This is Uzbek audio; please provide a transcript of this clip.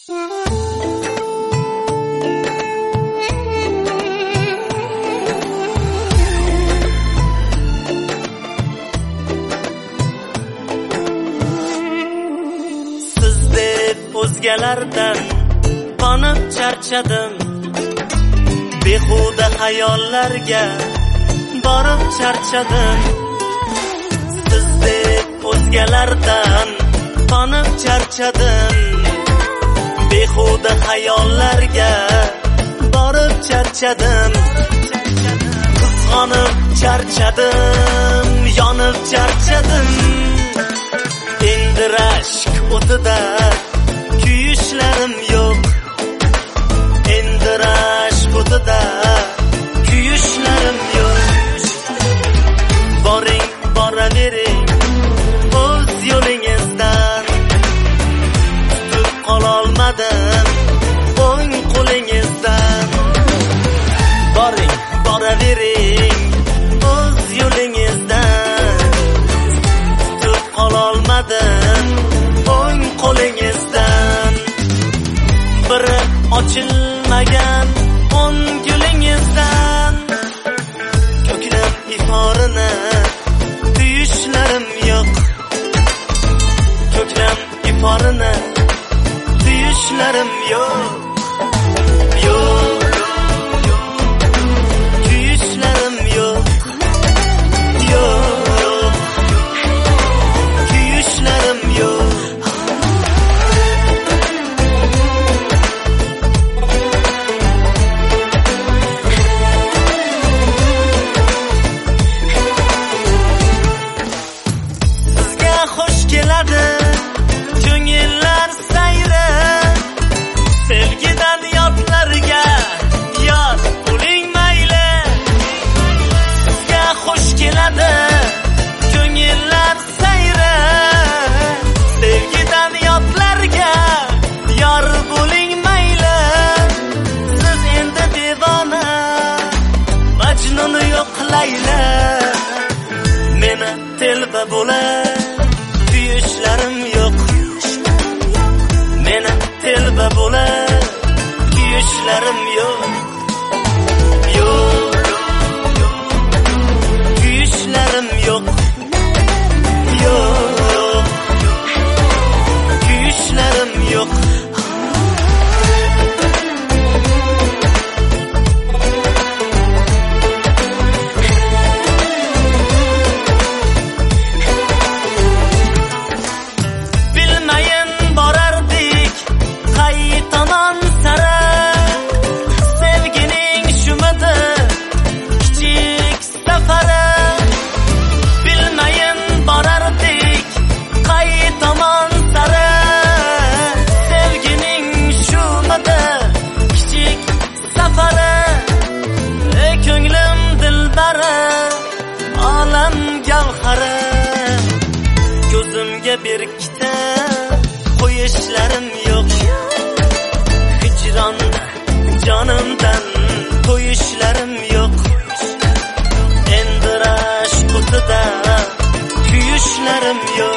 O'zgalardan qonib charchadim, behuda xayollarga borib charchadim. Sizdek o'zgalardan qonib charchadim, behuda xayollarga borib charchadim. Qizg'onib charchadim, yonib charchadim. Endi rashk o'tida kuyishlarim yo'q, endi rashk o'tida kuyishlarim yo'q. Boring, boravering o'z yo'lingizdan, tutib qololmadim o'ng qo'lingizdan. Boring, boravering o'z yo'lingizdan, tutib qololmadim o'ng qo'lingizdan. Biri ochilmagan o'n gulingizdan, ko'klam iforini tuyishlarim yo'q, ko'klam iforini tuyishlarim yo'q, yo'q, tuyishlarim yo'q, yo'q, tuyishlarim yo'q. Ko'ngillar sayri, sevgidan yotlarga yot bo'ling mayli. Sizga xush keladi ko'ngillar sayri, sevgidan yotlarga yor bo'ling mayli. Siz endi devona, Majnun yo'q Layla. Meni telba bo'lar kuyishlarim yo'q, meni telba bo'lar kuyishlarim yo'q, yo'q, kuyishlarim yo'q, yo'q, kuyishlarim yo'q. Ko'zimga bir kitob qo'yishlarim yo'q, hijronda jonimdan qo'yishlarim yo'q. Endi rashk o'tida kuyishlarim yo'q.